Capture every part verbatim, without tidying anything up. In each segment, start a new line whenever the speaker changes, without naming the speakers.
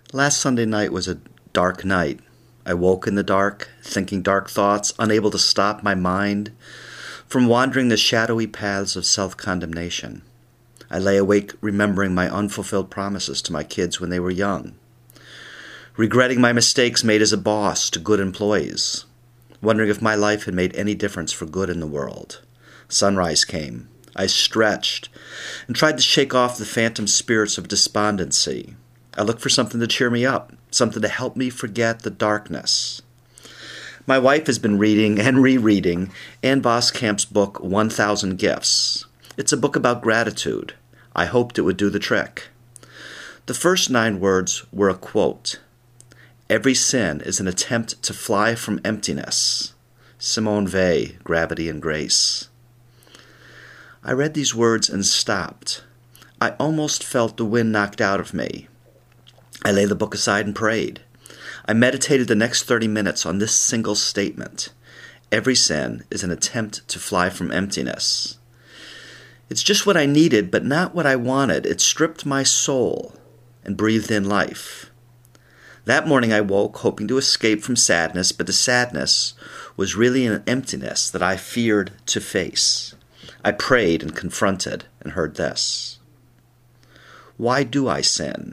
Last Sunday night was a dark night. I woke in the dark, thinking dark thoughts, unable to stop my mind from wandering the shadowy paths of self-condemnation. I lay awake remembering my unfulfilled promises to my kids when they were young, regretting my mistakes made as a boss to good employees, wondering if my life had made any difference for good in the world. Sunrise came. I stretched and tried to shake off the phantom spirits of despondency. I looked for something to cheer me up, something to help me forget the darkness. My wife has been reading and rereading Ann Voskamp's book, one thousand Gifts. It's a book about gratitude. I hoped it would do the trick. The first nine words were a quote. Every sin is an attempt to fly from emptiness. Simone Weil, Gravity and Grace. I read these words and stopped. I almost felt the wind knocked out of me. I laid the book aside and prayed. I meditated the next thirty minutes on this single statement. Every sin is an attempt to fly from emptiness. It's just what I needed, but not what I wanted. It stripped my soul and breathed in life. That morning I woke, hoping to escape from sadness, but the sadness was really an emptiness that I feared to face. I prayed and confronted and heard this. Why do I sin?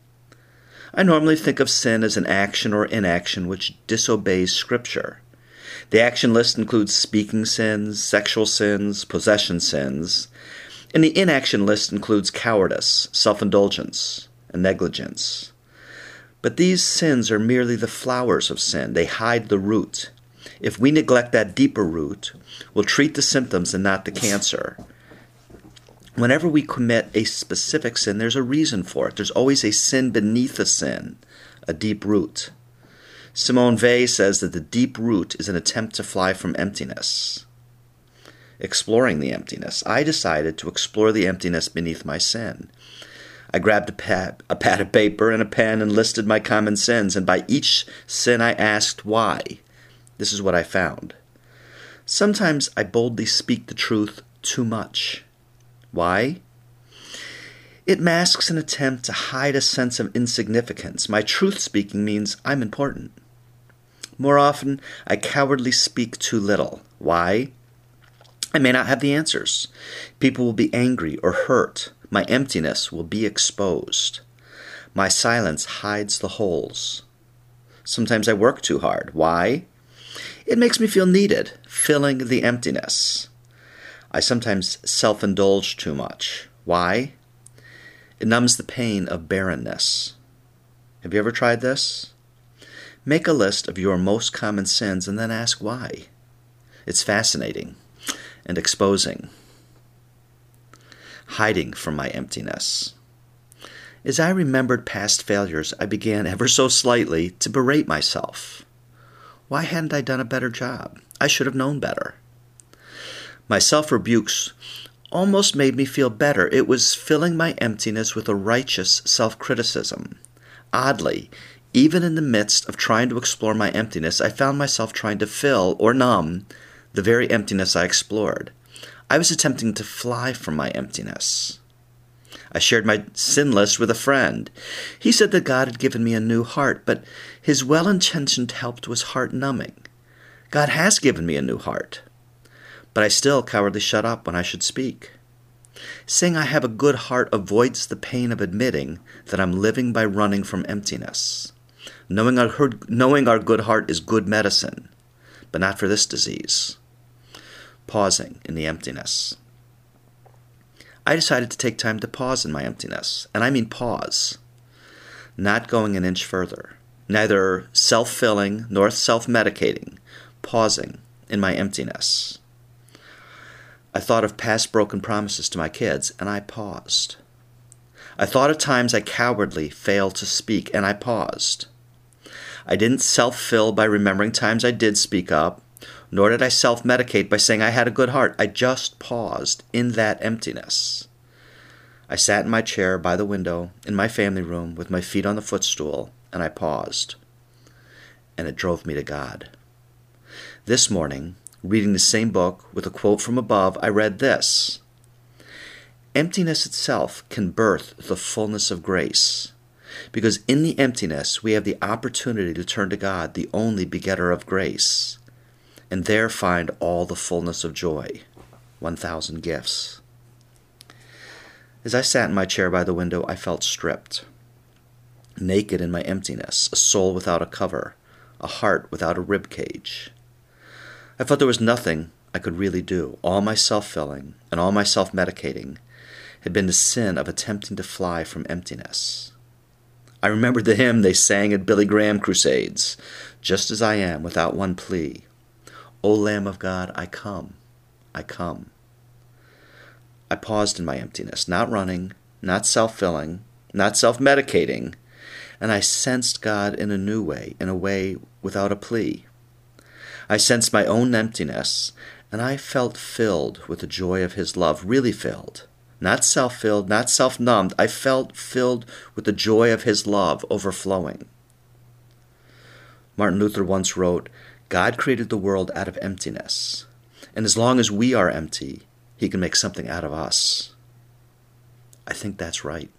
I normally think of sin as an action or inaction which disobeys Scripture. The action list includes speaking sins, sexual sins, possession sins, and the inaction list includes cowardice, self-indulgence, and negligence. But these sins are merely the flowers of sin. They hide the root. If we neglect that deeper root, we'll treat the symptoms and not the cancer. Whenever we commit a specific sin, there's a reason for it. There's always a sin beneath a sin, a deep root. Simone Weil says that the deep root is an attempt to fly from emptiness. Exploring the emptiness, I decided to explore the emptiness beneath my sin. I grabbed a pad, a pad of paper and a pen and listed my common sins, and by each sin I asked why. This is what I found. Sometimes I boldly speak the truth too much. Why? It masks an attempt to hide a sense of insignificance. My truth-speaking means I'm important. More often, I cowardly speak too little. Why? I may not have the answers. People will be angry or hurt. My emptiness will be exposed. My silence hides the holes. Sometimes I work too hard. Why? It makes me feel needed, filling the emptiness. I sometimes self-indulge too much. Why? It numbs the pain of barrenness. Have you ever tried this? Make a list of your most common sins and then ask why. It's fascinating and exposing. Hiding from my emptiness. As I remembered past failures, I began ever so slightly to berate myself. Why hadn't I done a better job? I should have known better. My self-rebukes almost made me feel better. It was filling my emptiness with a righteous self-criticism. Oddly, even in the midst of trying to explore my emptiness, I found myself trying to fill or numb the very emptiness I explored. I was attempting to fly from my emptiness. I shared my sin list with a friend. He said that God had given me a new heart, but his well-intentioned help was heart-numbing. God has given me a new heart, but I still cowardly shut up when I should speak. Saying I have a good heart avoids the pain of admitting that I'm living by running from emptiness. Knowing our, knowing our good heart is good medicine, but not for this disease. Pausing in the emptiness. I decided to take time to pause in my emptiness, and I mean pause, not going an inch further, neither self-filling nor self-medicating, pausing in my emptiness. I thought of past broken promises to my kids, and I paused. I thought of times I cowardly failed to speak, and I paused. I didn't self-fill by remembering times I did speak up, nor did I self-medicate by saying I had a good heart. I just paused in that emptiness. I sat in my chair by the window in my family room with my feet on the footstool, and I paused. And it drove me to God. This morning, reading the same book with a quote from above, I read this. Emptiness itself can birth the fullness of grace. because in the emptiness we have the opportunity to turn to God, the only begetter of grace, and there find all the fullness of joy, one thousand gifts. As I sat in my chair by the window, I felt stripped, naked in my emptiness, a soul without a cover, a heart without a rib cage. I felt there was nothing I could really do. All my self-filling and all my self-medicating had been the sin of attempting to fly from emptiness. I remembered the hymn they sang at Billy Graham crusades, just as I am, without one plea. O Lamb of God, I come, I come. I paused in my emptiness, not running, not self-filling, not self-medicating, and I sensed God in a new way, in a way without a plea. I sensed my own emptiness, and I felt filled with the joy of His love, really filled. Not self-filled, not self-numbed. I felt filled with the joy of His love overflowing. Martin Luther once wrote, God created the world out of emptiness, and as long as we are empty, He can make something out of us. I think that's right.